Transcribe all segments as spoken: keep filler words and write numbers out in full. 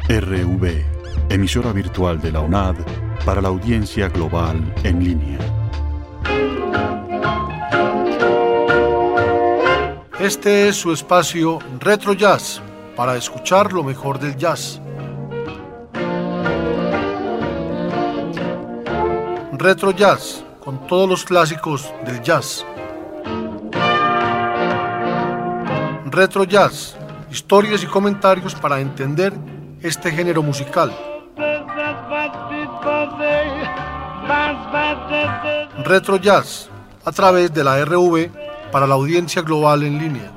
R V, emisora virtual de la UNAD para la audiencia global en línea. Este es su espacio Retro Jazz, para escuchar lo mejor del jazz. Retro Jazz, con todos los clásicos del jazz. Retro Jazz, historias y comentarios para entender este género musical. Retro Jazz, a través de la R V para la audiencia global en línea.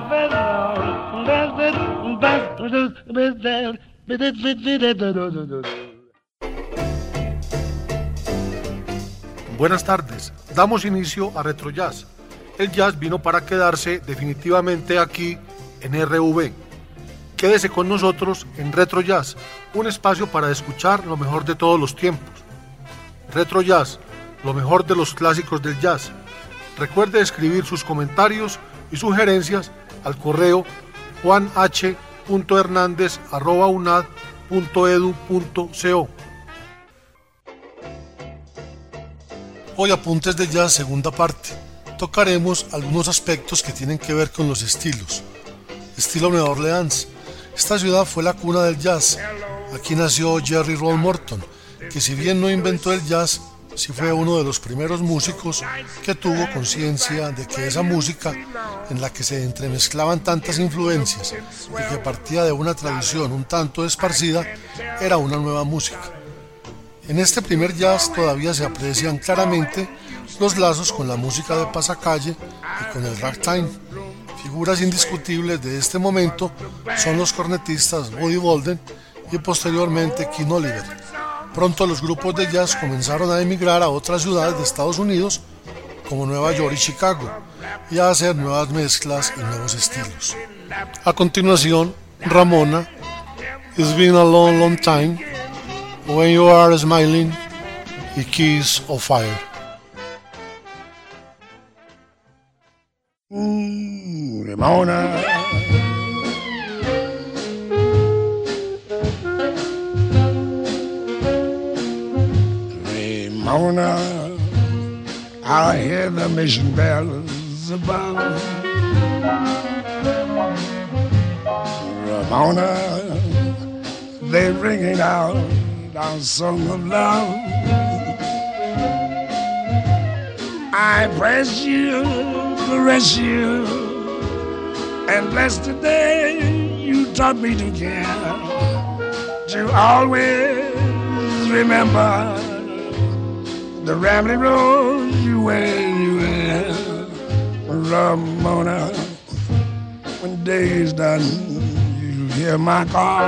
Buenas tardes, damos inicio a Retro Jazz. El jazz vino para quedarse definitivamente aquí en R V. Quédese con nosotros en Retro Jazz, un espacio para escuchar lo mejor de todos los tiempos. Retro Jazz, lo mejor de los clásicos del jazz. Recuerde escribir sus comentarios y sugerencias al correo juan h punto hernandez arroba u n a d punto e d u punto c o. Hoy Apuntes de Jazz, segunda parte. Tocaremos algunos aspectos que tienen que ver con los estilos. Estilo Nueva Orleans. Esta ciudad fue la cuna del jazz. Aquí nació Jerry Roll Morton, que si bien no inventó el jazz, sí fue uno de los primeros músicos que tuvo conciencia de que esa música, en la que se entremezclaban tantas influencias y que partía de una tradición un tanto esparcida, era una nueva música. En este primer jazz todavía se aprecian claramente los lazos con la música de pasacalle y con el ragtime. Figuras indiscutibles de este momento son los cornetistas Buddy Bolden y posteriormente King Oliver. Pronto los grupos de jazz comenzaron a emigrar a otras ciudades de Estados Unidos como Nueva York y Chicago y a hacer nuevas mezclas y nuevos estilos. A continuación, Ramona, It's Been a Long Long Time, When You Are Smiling y Keys of Fire. Mm, Ramona, Ramona, I hear the mission bells above. Ramona, they're ringing out our song of love. I press you, caress you, and bless the day you taught me to care, to always remember the rambling road you went, you went. Ramona, when day is done, you hear my call.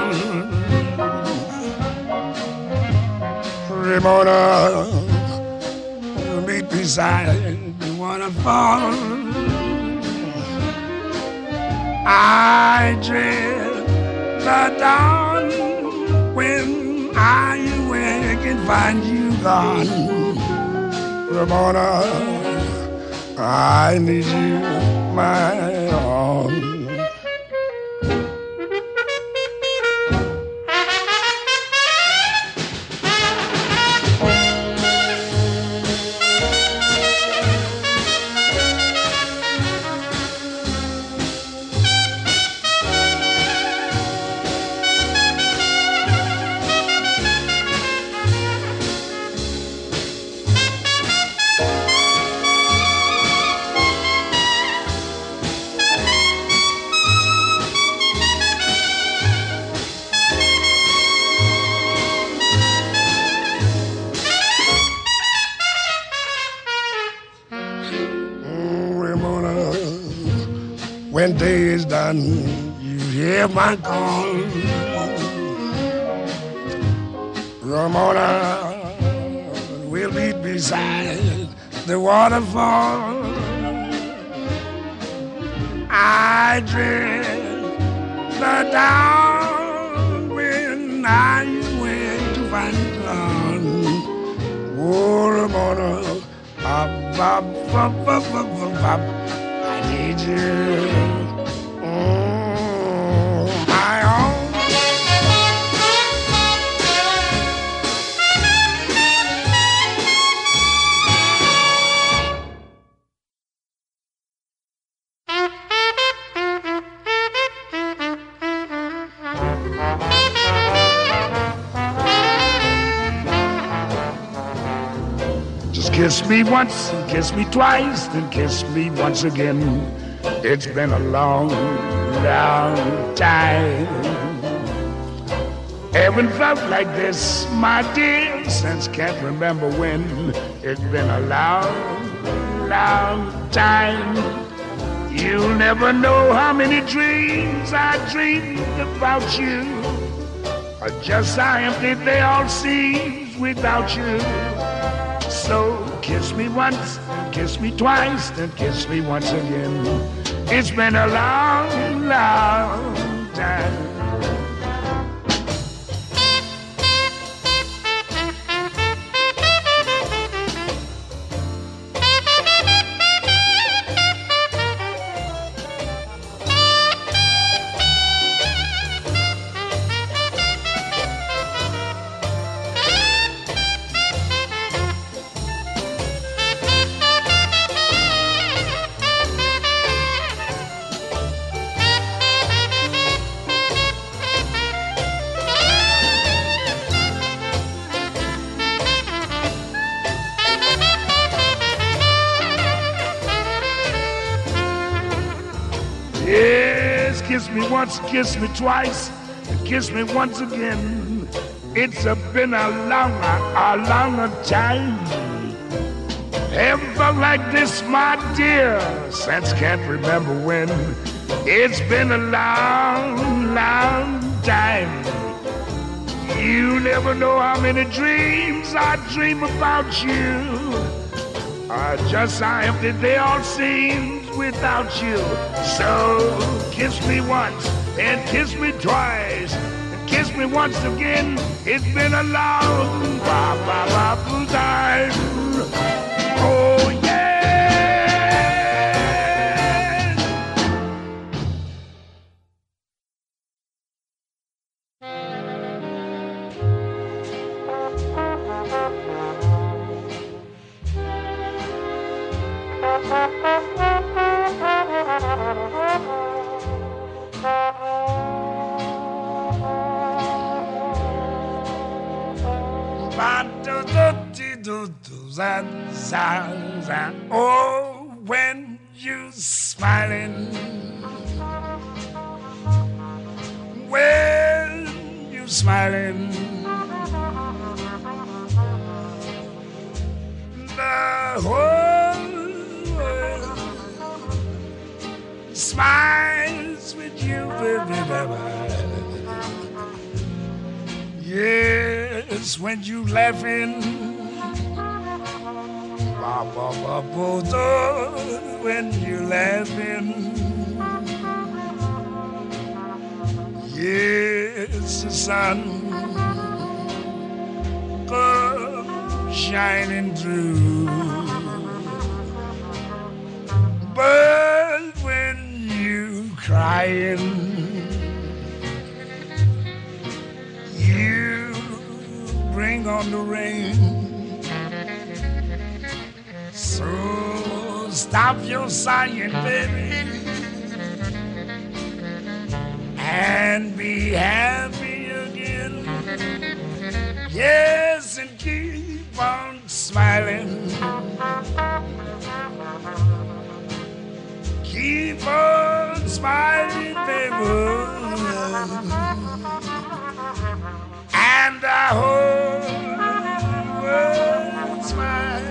Ramona, meet beside the waterfall. I dread the dawn when I awake and find you gone. Ramona, I need you, my own. When day is done, you hear my call. Ramona, we'll meet beside the waterfall. I dread the dawn when I went to find you gone. Oh, Ramona, up, up, up, up, up, up, up. I need you. Mm, my own. kiss me once and kiss me twice and kiss me once again. It's been a long, long time. Haven't felt like this, my dear, since can't remember when. It's been a long, long time. You'll never know how many dreams I dreamed about you. Or just how empty they all seem without you. So kiss me once, and kiss me twice, and kiss me once again. It's been a long, long time. Yes, kiss me once, kiss me twice, and kiss me once again. It's a been a long, a, a long time. Haven't felt like this, my dear, since can't remember when. It's been a long, long time. You never know how many dreams I dream about you. Or just how empty they all seem without you. So kiss me once and kiss me twice and kiss me once again. It's been a long ba, ba, ba, time. Oh yeah. Oh, when you smiling, when you smiling, the whole world smiles with you, baby. Yes, when you laughing. When you're laughing, yes, the sun comes shining through. But when you crying, you bring on the rain. So stop your sighing, baby, and be happy again. Yes, and keep on smiling. Keep on smiling, baby, and the whole world smiles.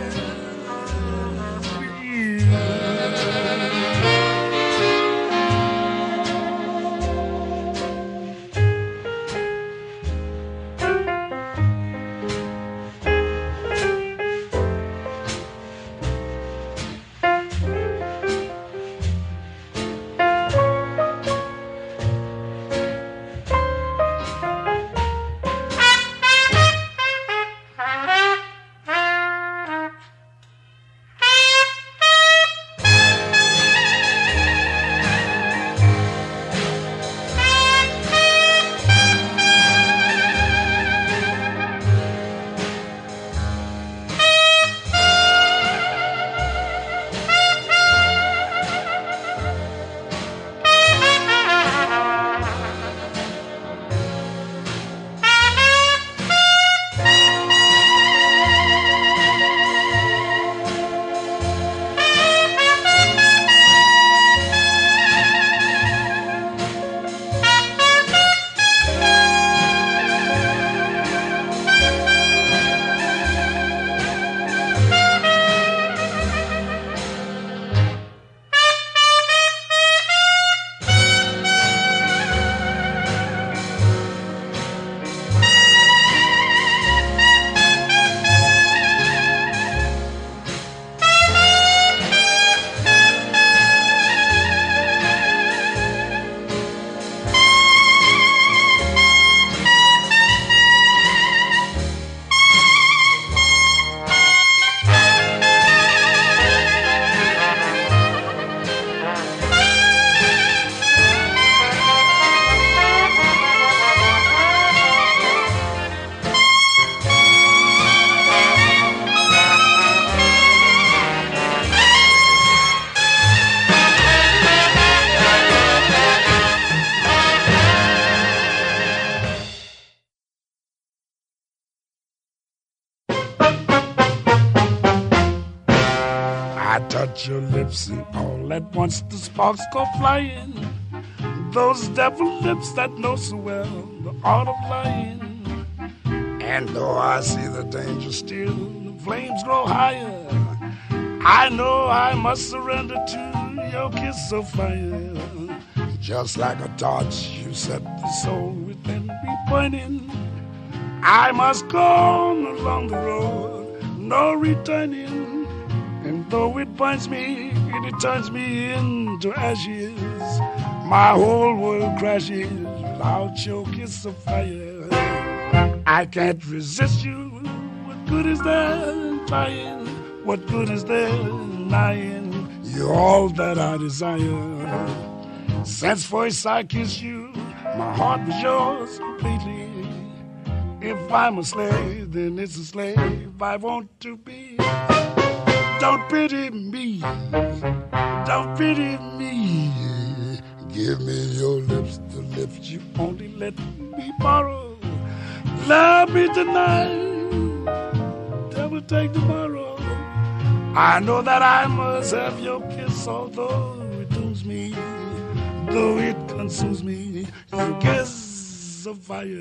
touch your lips and all at once the sparks go flying. Those devil lips that know so well the art of lying. And though I see the danger still, the flames grow higher, I know I must surrender to your kiss of fire. Just like a torch, you set the soul within me burning. I must go on along the road, no returning. And though it burns me, it turns me into ashes. My whole world crashes without your kiss of fire. I can't resist you. What good is there in trying? What good is there in lying? You're all that I desire. Since first I kissed you, my heart was yours completely. If I'm a slave, then it's a slave I want to be. Don't pity me, don't pity me. Give me your lips, the lips you only let me borrow. Love me tonight, never take tomorrow. I know that I must have your kiss, although it dooms me, though it consumes me. Your kiss of fire.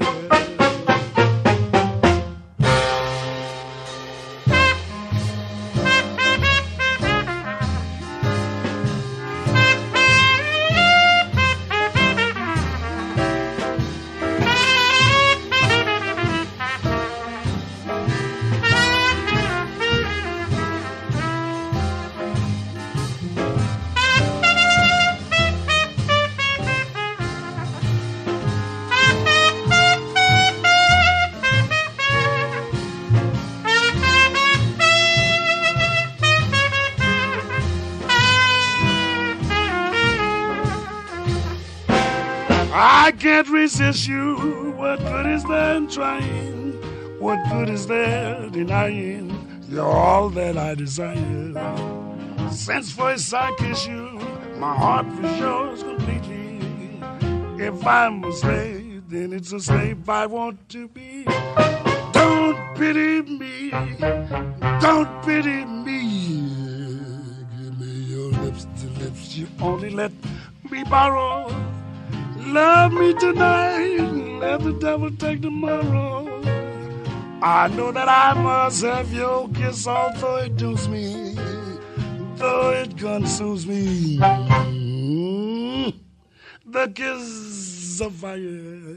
I can't resist you. What good is there in trying? What good is there denying? You're all that I desire. Since first I kissed you, my heart was yours completely. If I'm a slave, then it's a slave I want to be. Don't pity me, don't pity me. Give me your lips, the lips you only let me borrow. Love me tonight, let the devil take tomorrow. I know that I must have your kiss, although it dooms me, though it consumes me. Mm, the kiss of fire.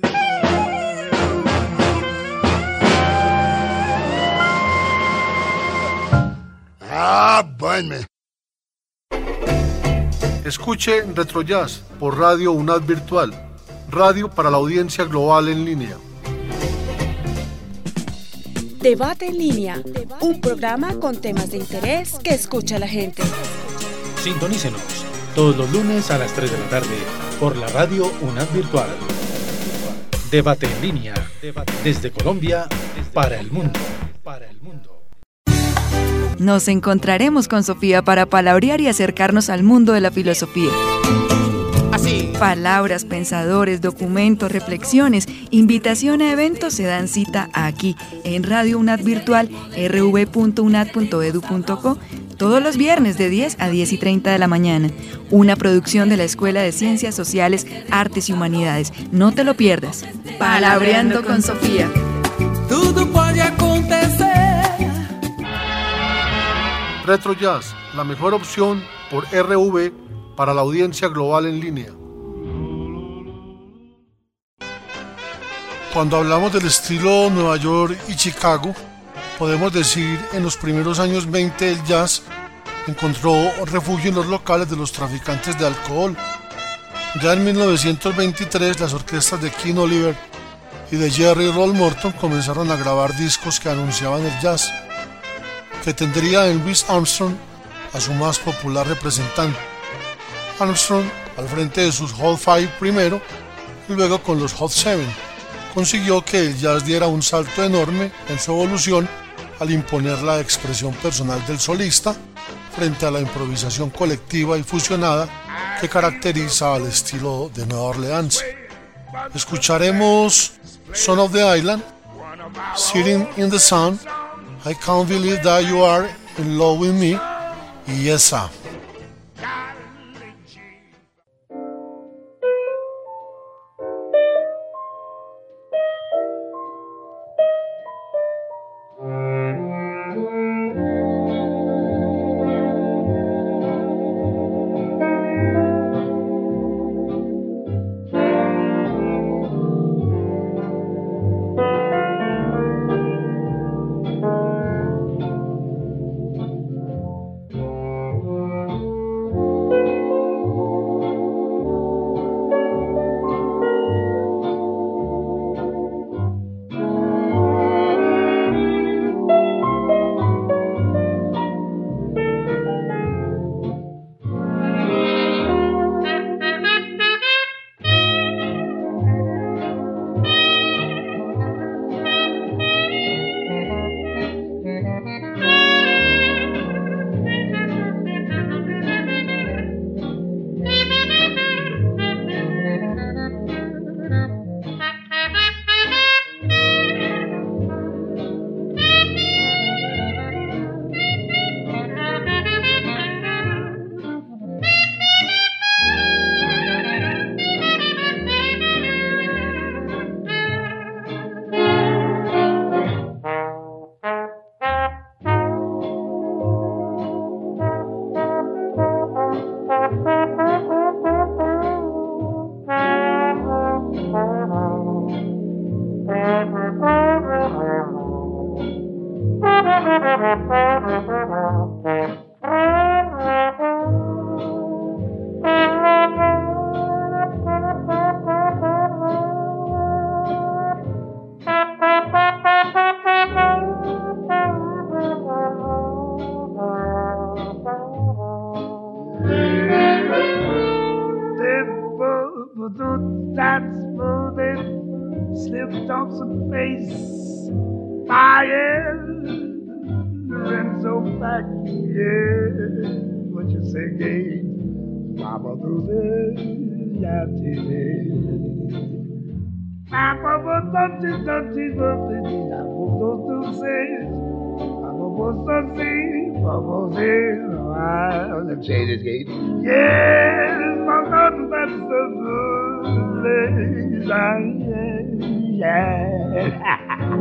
Ah, burn me. Escuche Retro Jazz por Radio UNAD Virtual, radio para la audiencia global en línea. Debate en línea, un programa con temas de interés que escucha la gente. Sintonícenos todos los lunes a las tres de la tarde por la radio UNAD Virtual. Debate en línea, desde Colombia para el mundo. Nos encontraremos con Sofía para palabrear y acercarnos al mundo de la filosofía. Así. Palabras, pensadores, documentos, reflexiones, invitación a eventos se dan cita aquí, en Radio UNAD Virtual, erre ve punto unad punto edu punto co, todos los viernes de diez a diez y treinta de la mañana. Una producción de la Escuela de Ciencias Sociales, Artes y Humanidades. No te lo pierdas. Palabreando con Sofía. Tudo pode acontecer. Retro Jazz, la mejor opción por erre ve para la audiencia global en línea. Cuando hablamos del estilo Nueva York y Chicago, podemos decir en los primeros años veinte el jazz encontró refugio en los locales de los traficantes de alcohol. Ya en mil novecientos veintitrés las orquestas de King Oliver y de Jerry Roll Morton comenzaron a grabar discos que anunciaban el jazz, que tendría en Louis Armstrong a su más popular representante. Armstrong al frente de sus Hot Five primero y luego con los Hot Seven consiguió que el jazz diera un salto enorme en su evolución al imponer la expresión personal del solista frente a la improvisación colectiva y fusionada que caracteriza al estilo de Nueva Orleans. Escucharemos Son of the Island, Sitting in the Sun, I Can't Believe That You Are in Love with Me y esa. Slipped off some face, fire, Lorenzo back, yeah. What you say, Gage? Papa Dose, Yatty, Papa Dose, Dutty, Dutty, Papa Dose, Papa Dose, Papa Dose, I'll let say this, Gage. Yes, Papa Dose, that's the good, yeah. Yeah.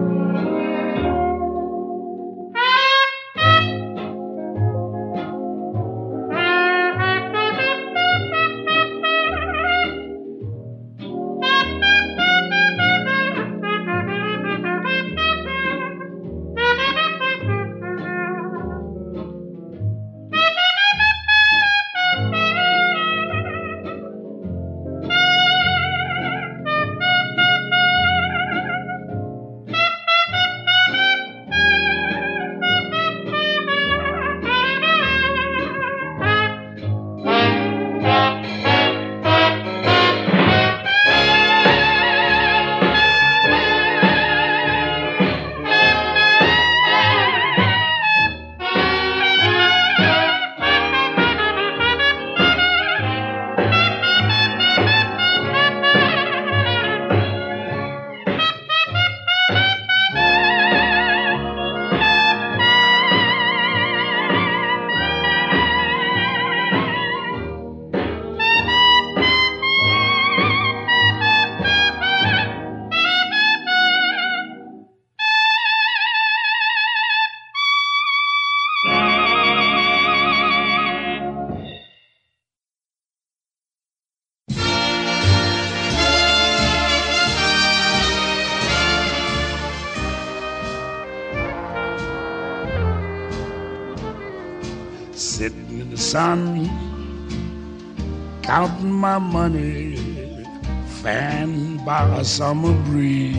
Sitting in the sun, counting my money, fanned by a summer breeze.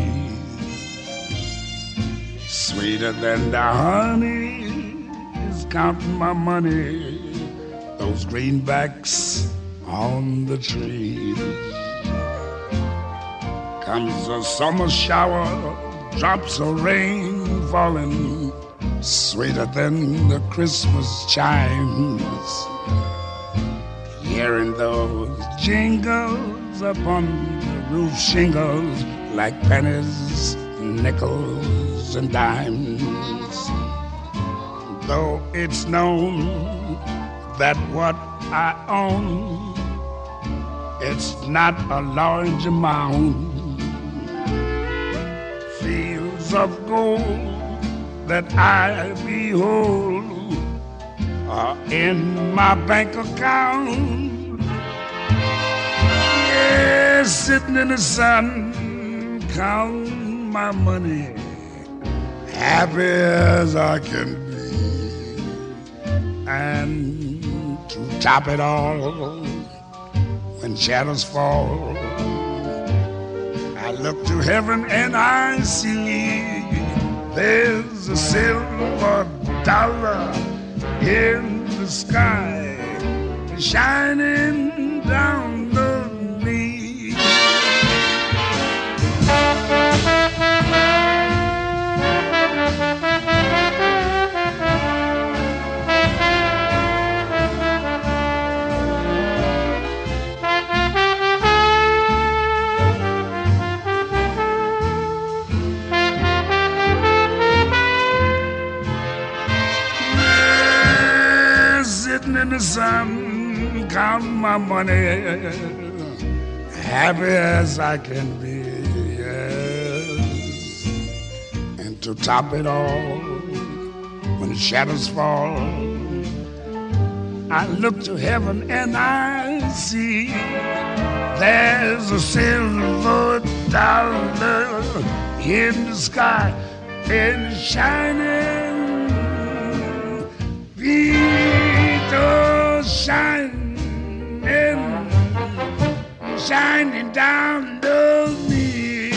Sweeter than the honey is counting my money, those greenbacks on the trees. Comes a summer shower, drops of rain falling, sweeter than the Christmas chimes. Hearing those jingles upon the roof shingles like pennies, nickels, and dimes. Though it's known that what I own, it's not a large amount. Fields of gold that I behold are in my bank account. Yes, sitting in the sun, counting my money, happy as I can be. And to top it all, when shadows fall, I look to heaven and I see there's a silver dollar in the sky shining down on me. In the sun, count my money, happy as I can be, yes. And to top it all, when the shadows fall, I look to heaven and I see there's a silver dollar in the sky and shining. Shining, shining down on me.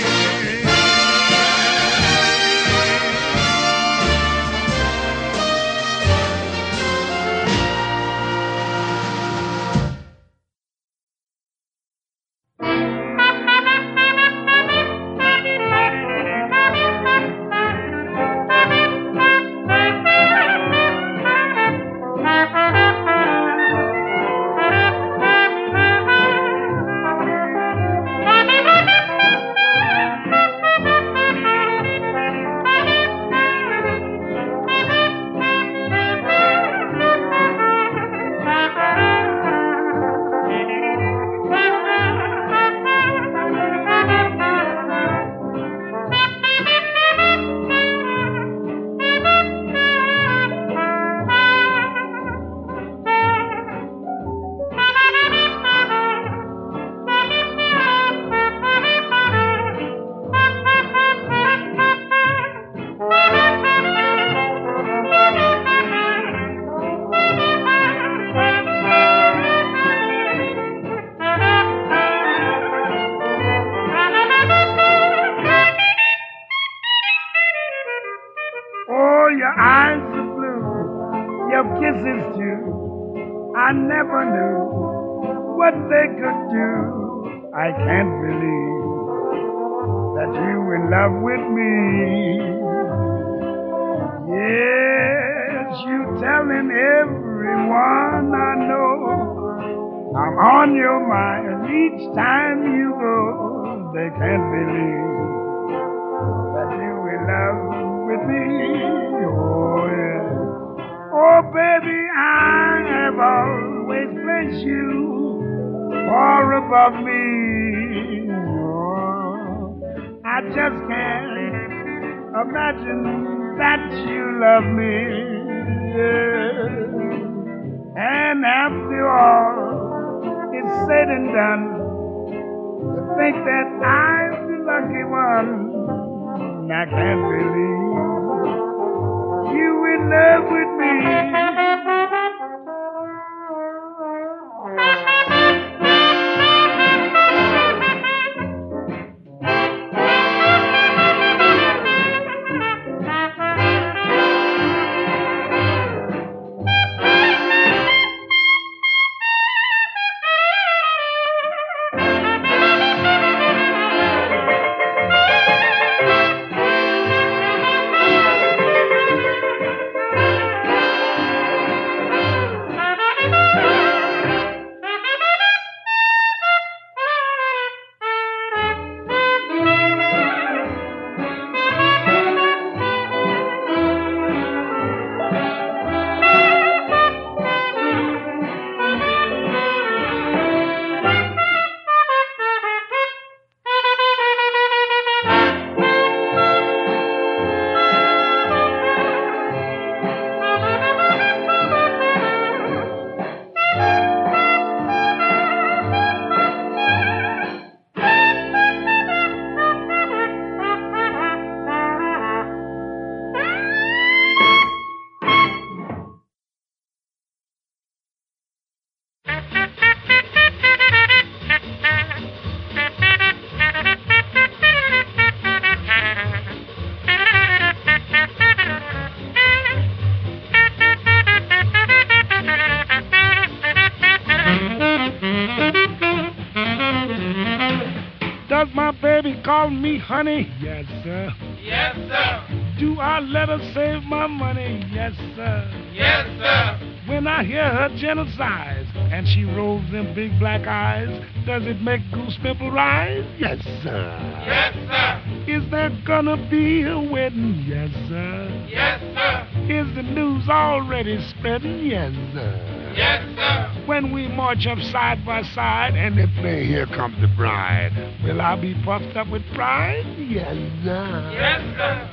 Does my baby call me honey? Yes, sir. Yes, sir. Do I let her save my money? Yes, sir. Yes, sir. When I hear her gentle sighs and she rolls them big black eyes, does it make goose pimple rise? Yes, sir. Yes, sir. Is there gonna be a wedding? Yes, sir. Yes, sir. Is the news already spreading? Yes, sir. Yes, sir. When we march up side by side and they play Here Comes the Bride, will I be puffed up with pride? Yes, sir. Yes, sir.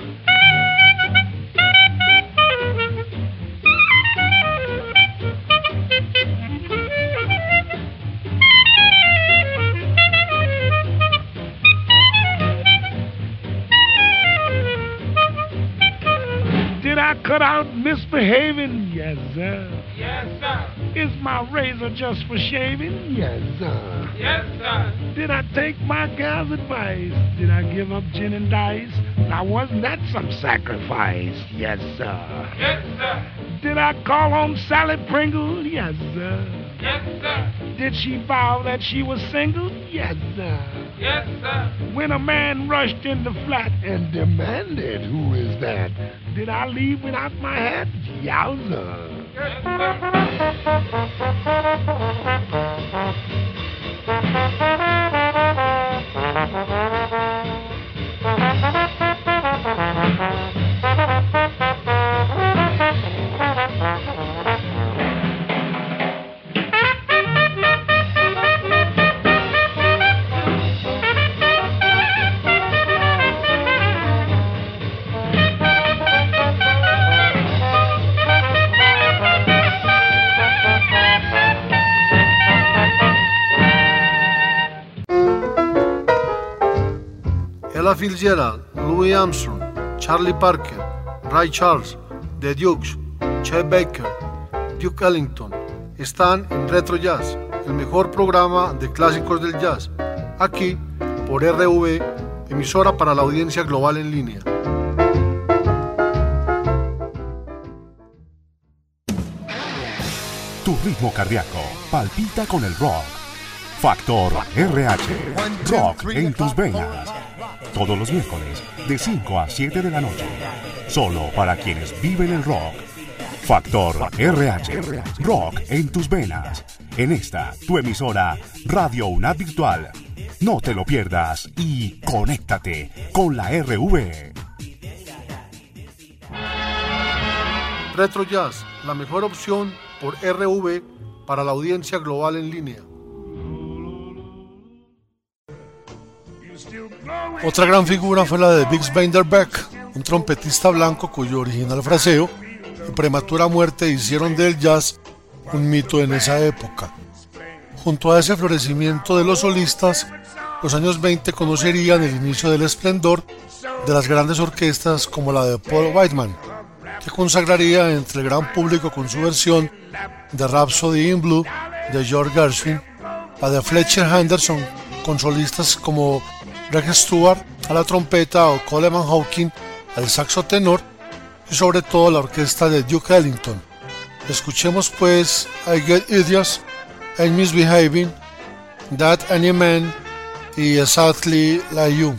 Did I cut out misbehaving? Yes, sir. Yes, sir. Is my razor just for shaving? Yes, sir. Yes, sir. Did I take my gal's advice? Did I give up gin and dice? Now, wasn't that some sacrifice? Yes, sir. Yes, sir. Did I call on Sally Pringle? Yes, sir. Yes, sir. Did she vow that she was single? Yes, sir. Yes, sir. When a man rushed in the flat and demanded, who is that? Did I leave without my hat? Yowza. Yes, Ella Fitzgerald, Louis Armstrong, Charlie Parker, Ray Charles, The Dukes, Chet Baker, Duke Ellington están en Retro Jazz, el mejor programa de clásicos del jazz, aquí por R V, emisora para la audiencia global en línea. Tu ritmo cardíaco palpita con el rock. Factor R H, rock en tus venas. Todos los miércoles de cinco a siete de la noche. Solo para quienes viven el rock. Factor R H, rock en tus venas. En esta, tu emisora Radio UNAD Virtual. No te lo pierdas y conéctate con la R V. Retro Jazz, la mejor opción por R V para la audiencia global en línea. Otra gran figura fue la de Bix Beiderbecke, un trompetista blanco cuyo original fraseo y prematura muerte hicieron del jazz un mito en esa época. Junto a ese florecimiento de los solistas, los años veinte conocerían el inicio del esplendor de las grandes orquestas como la de Paul Whiteman, que consagraría entre el gran público con su versión de Rhapsody in Blue de George Gershwin, la de Fletcher Henderson con solistas como Greg Stewart a la trompeta o Coleman Hawkins al saxo tenor y sobre todo la orquesta de Duke Ellington. Escuchemos pues I Get Idiots, I'm Misbehaving, That Any Man y Exactly Like You.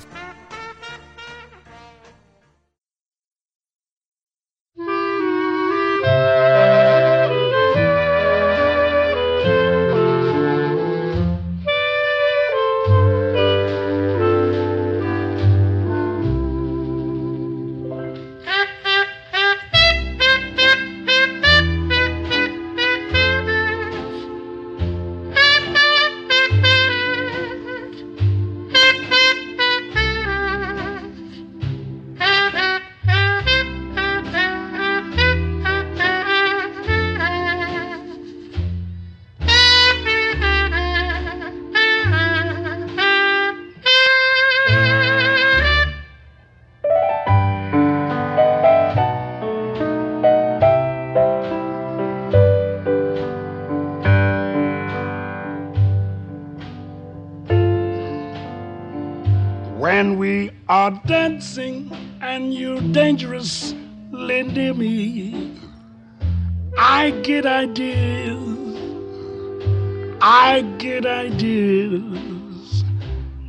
When we are dancing and you're dangerously near me, I get ideas, I get ideas,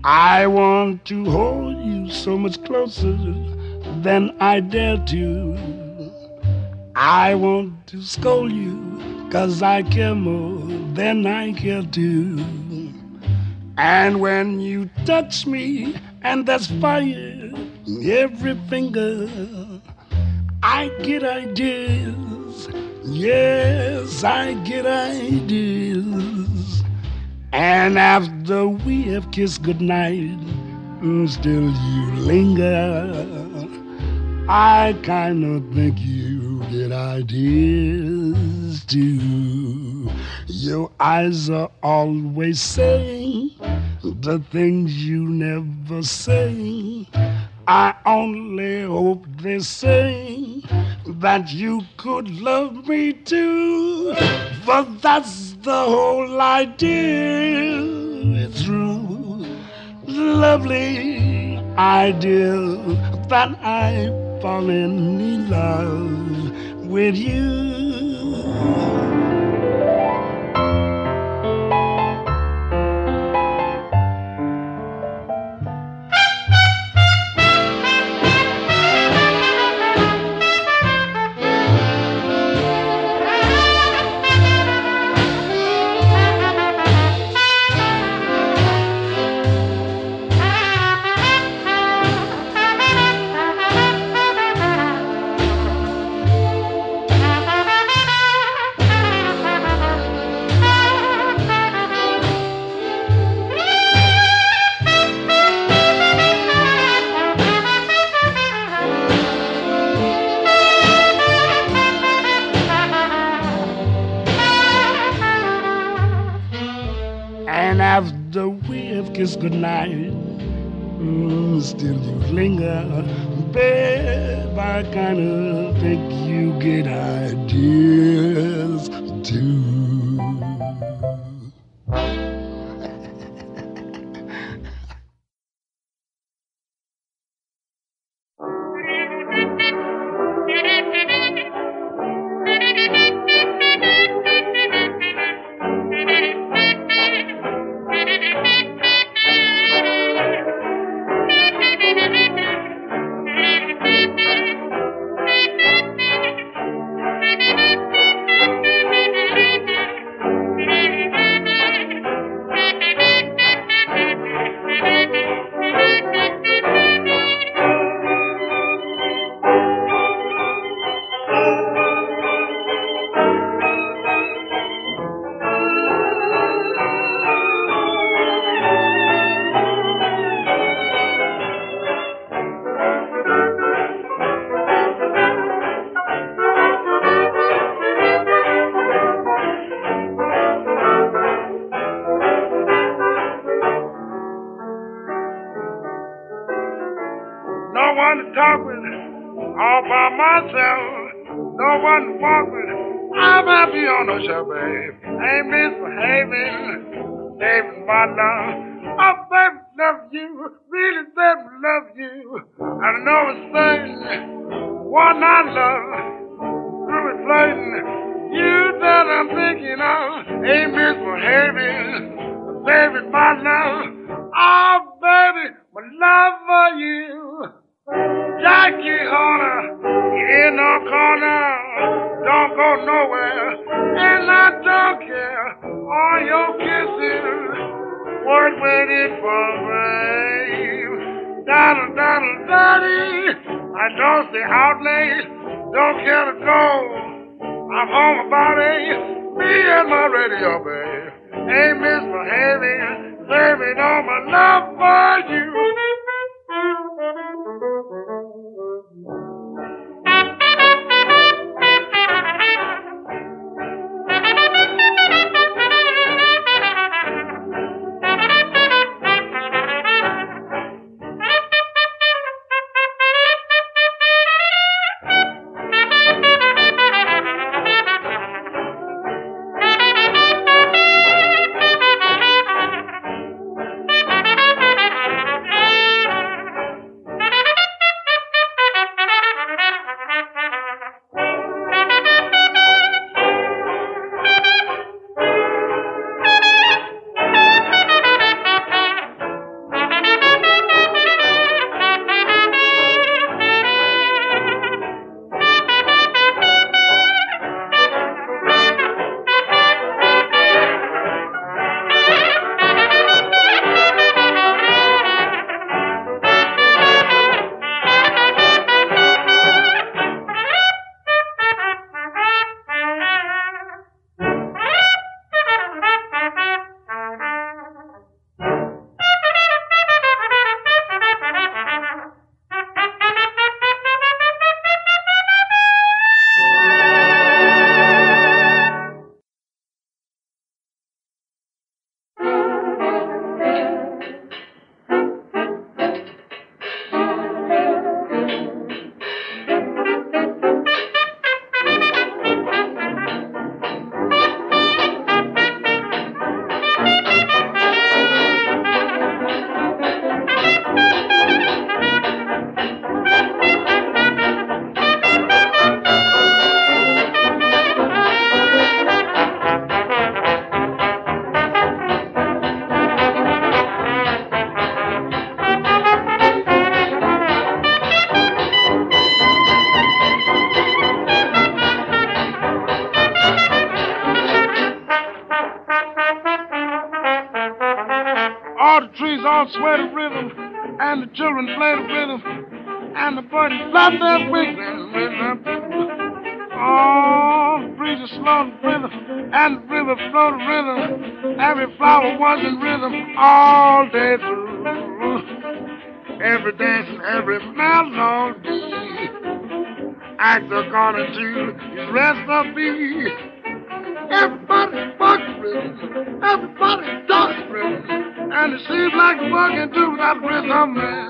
I want to hold you so much closer than I dare to. I want to scold you, 'cause I care more than I care to. And when you touch me, and there's fire in every finger, I get ideas. Yes, I get ideas. And after we have kissed goodnight, still you linger, I kind of think you get ideas too. Your eyes are always saying the things you never say. I only hope they say that you could love me too. But that's the whole idea. It's true, lovely idea that I fall in love with you. After we have kissed goodnight, mm, still you linger, babe. I kinda think you get ideas too. the children play the rhythm, and the birdies flap their wings and rhythm. Oh, the breeze is slow the rhythm, and the river flow the rhythm. Every flower was in rhythm all day through. Every dance and every melody act according to his recipe. Everybody fucking rhythm, everybody talks rhythm, and it seems like the world can do without rhythm, man.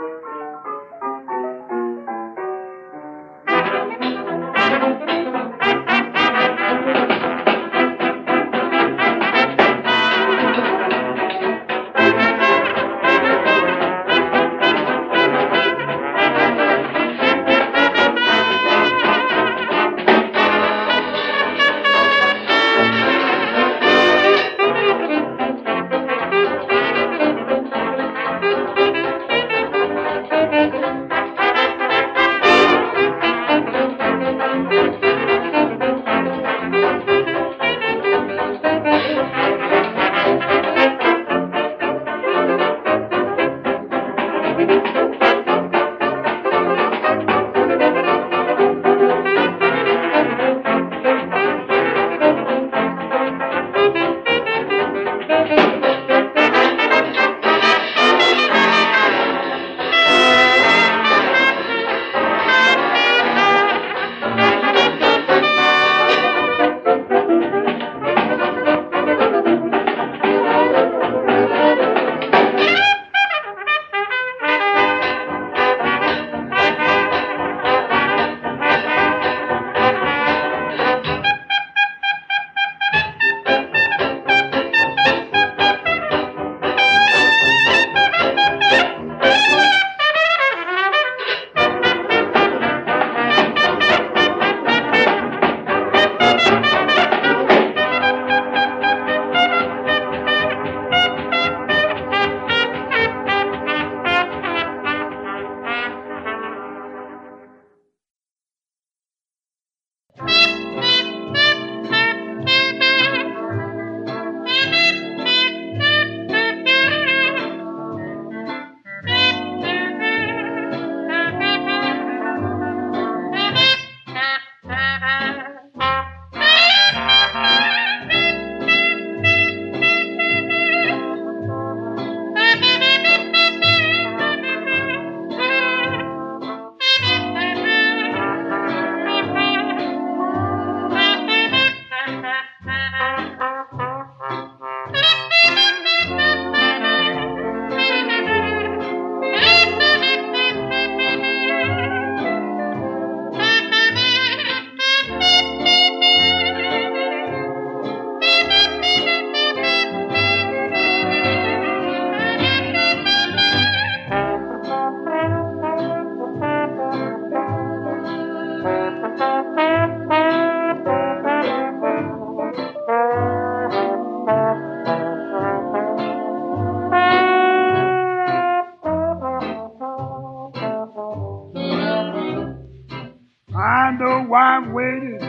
I know why I've waited.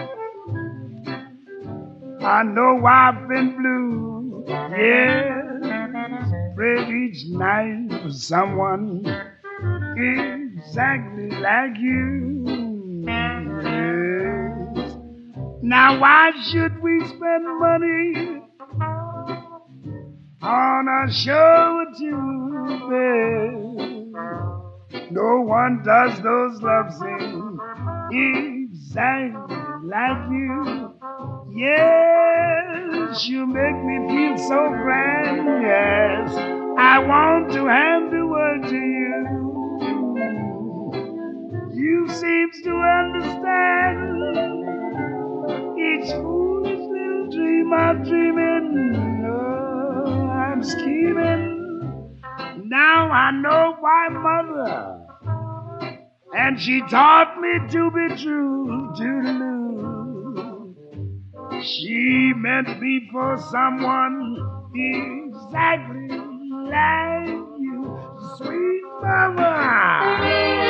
I know why I've been blue. Yes, pray each night for someone exactly like you. Yes. Now why should we spend money on a show or two, babe? No one does those love scenes exactly like you. Yes, you make me feel so grand. Yes, I want to hand the word to you. You seem to understand each foolish little dream I'm dreaming. Oh, I'm scheming. Now I know why mother, and she taught me to be true to Lou. She meant me for someone exactly like you, sweet mama.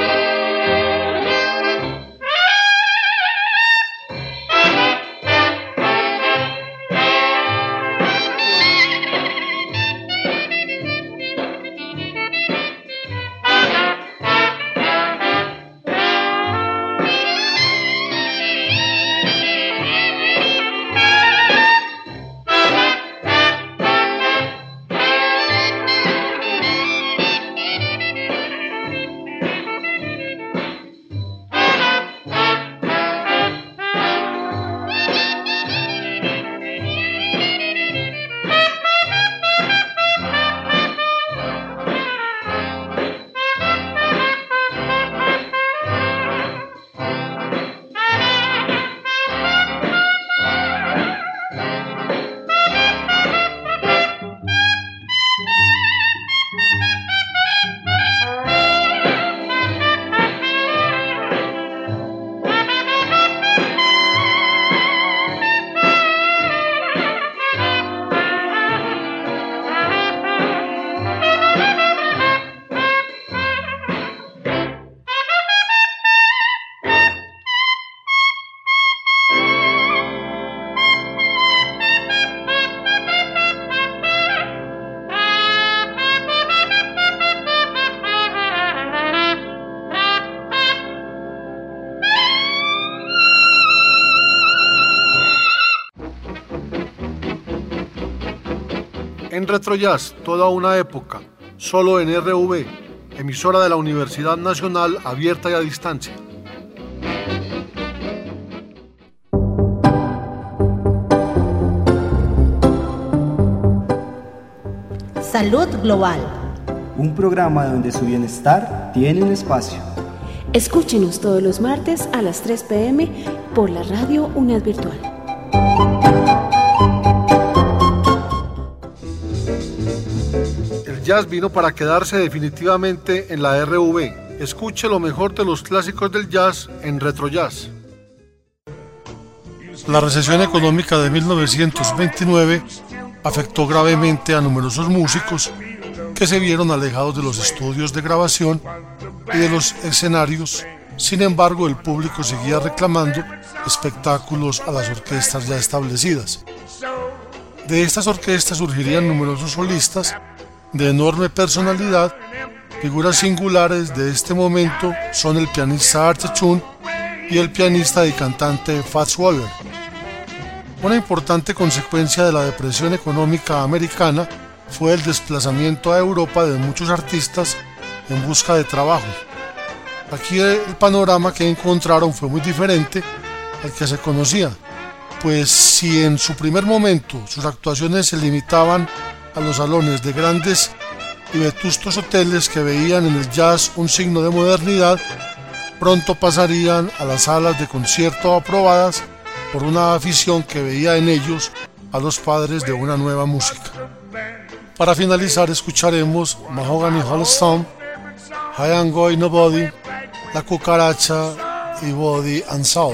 En Retro Jazz, toda una época, solo en R V, emisora de la Universidad Nacional abierta y a distancia. Salud Global. Un programa donde su bienestar tiene un espacio. Escúchenos todos los martes a las tres pe eme por la radio UNAD Virtual. El jazz vino para quedarse definitivamente en la R V. Escuche lo mejor de los clásicos del jazz en Retro Jazz. La recesión económica de mil novecientos veintinueve afectó gravemente a numerosos músicos que se vieron alejados de los estudios de grabación y de los escenarios. Sin embargo, el público seguía reclamando espectáculos a las orquestas ya establecidas. De estas orquestas surgirían numerosos solistas de enorme personalidad. Figuras singulares de este momento son el pianista Art Chun y el pianista y cantante Fats Waller. Una importante consecuencia de la depresión económica americana fue el desplazamiento a Europa de muchos artistas en busca de trabajo. Aquí el panorama que encontraron fue muy diferente al que se conocía, pues si en su primer momento sus actuaciones se limitaban a los salones de grandes y vetustos hoteles que veían en el jazz un signo de modernidad, pronto pasarían a las salas de concierto aprobadas por una afición que veía en ellos a los padres de una nueva música. Para finalizar escucharemos Mahogany Holstone, High and Going Nobody, La Cucaracha y Body and Soul.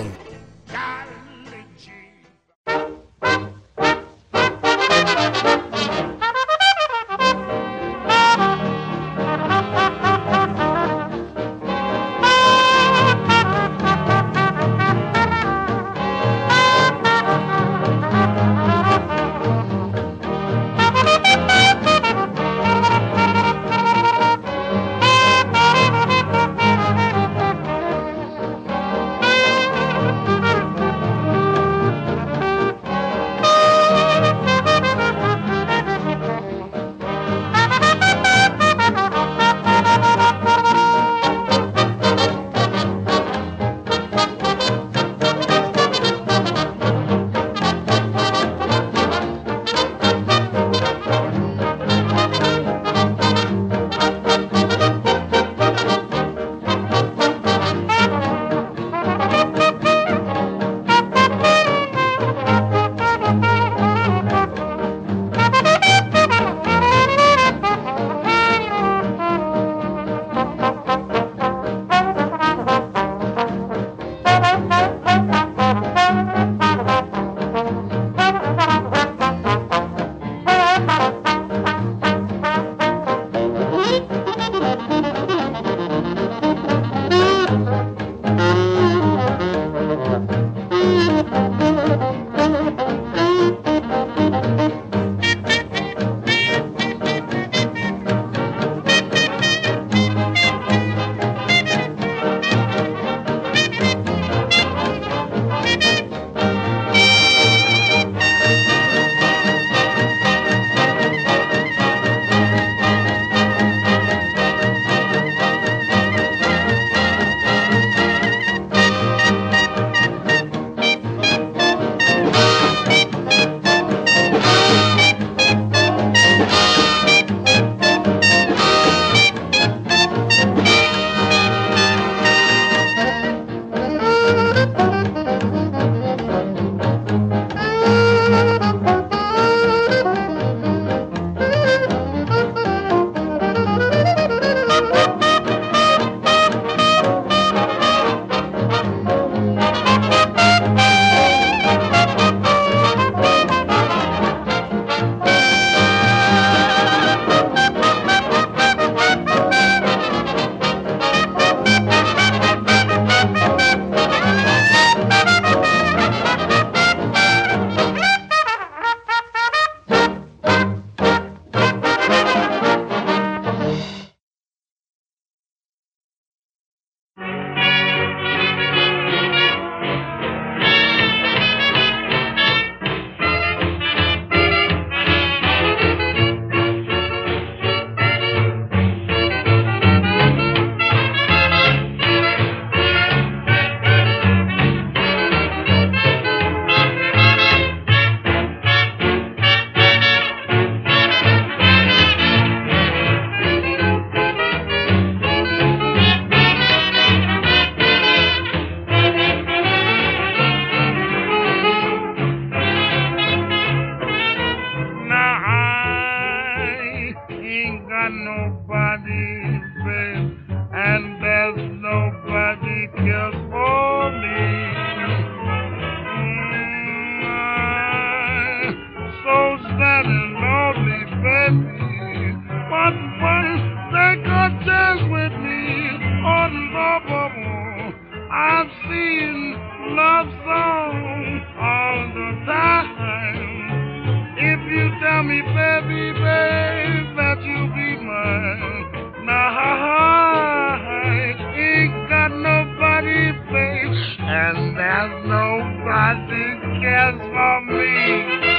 unlovable. I've seen love songs all the time. If you tell me, baby, babe, that you'll be mine, now I ain't got nobody, babe, and there's nobody cares for me.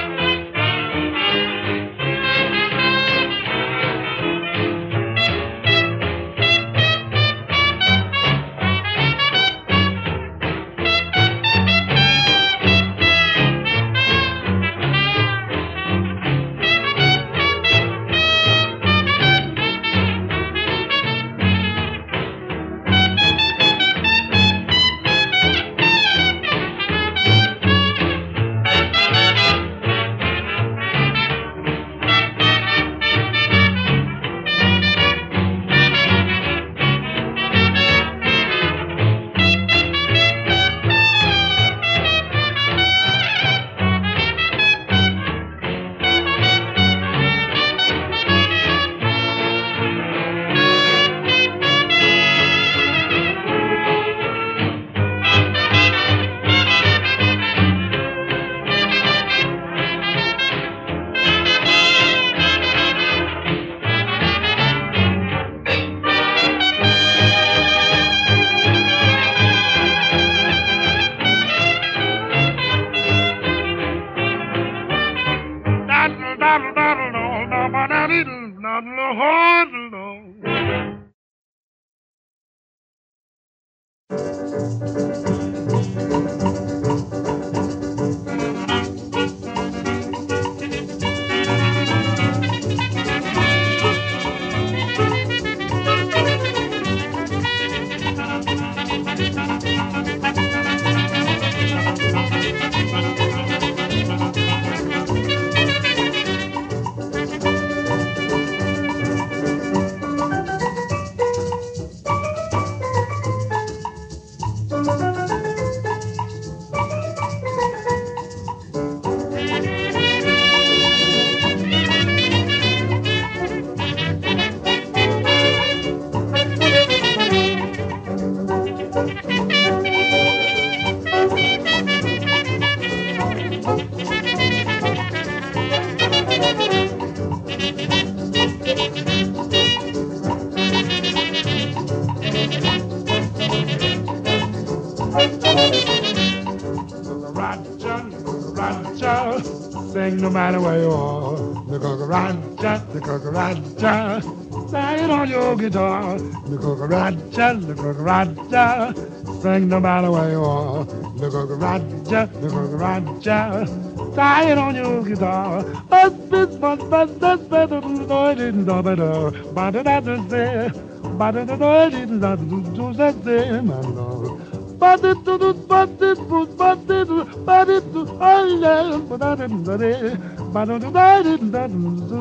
No matter where you are, the cucaracha, the cucaracha, sing on your guitar, the cucaracha, the cucaracha, sing no matter where you are, the cucaracha, the cucaracha, sing on your guitar. A bit much better, better to do it in the better, but that is there, but it is not to set them, my lord. But it to do, but it would, but it, but it to, I love, but I didn't do it, but I didn't do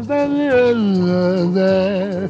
it.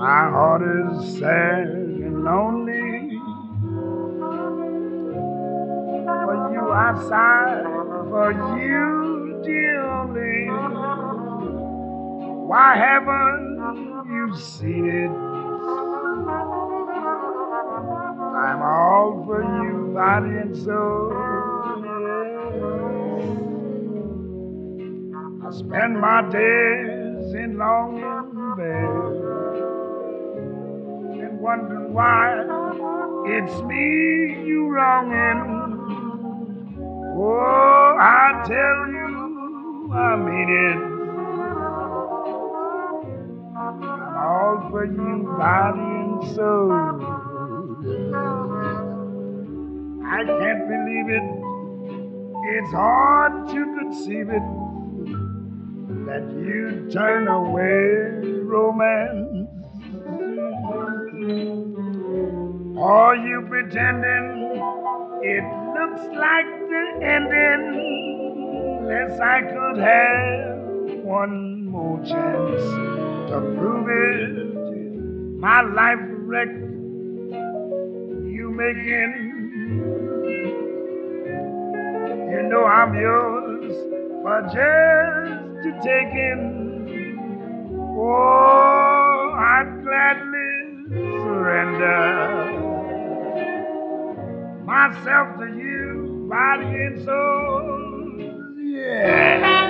My heart is sad and lonely. For you I sigh, for you, dear only. Why haven't you seen it? I'm all for you, body and soul. Yeah. I spend my days in longing bed and wondering why it's me you wronging. Oh, I tell you, I mean it. I'm all for you, body and soul. I can't believe it. It's hard to conceive it that you turn away romance. Are you pretending it looks like the ending? Unless I could have one more chance to prove it. My life wreck you making. You know I'm yours for just to take in. Oh, I'd gladly surrender myself to you, body and soul. Yeah.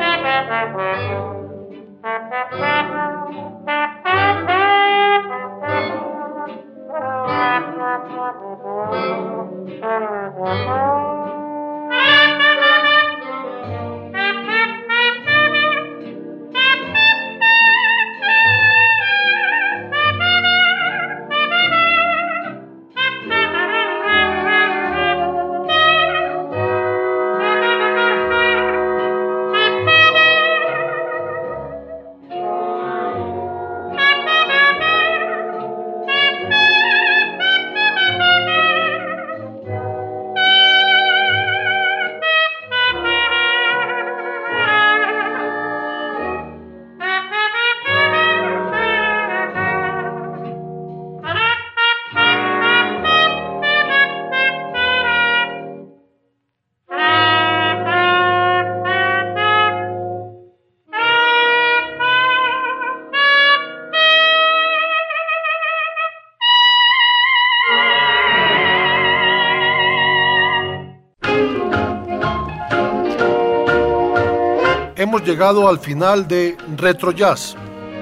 Hemos llegado al final de Retro Jazz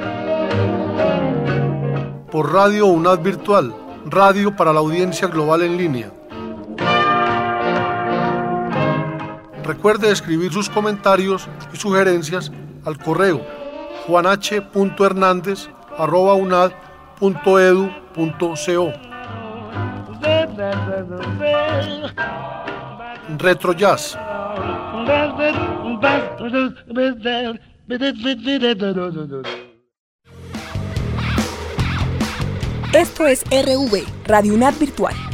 por Radio UNAD Virtual, radio para la audiencia global en línea. Recuerde escribir sus comentarios y sugerencias al correo juan h punto hernandez arroba unad punto edu punto co. Retro Jazz. Esto es R V, Radio UNAD Virtual.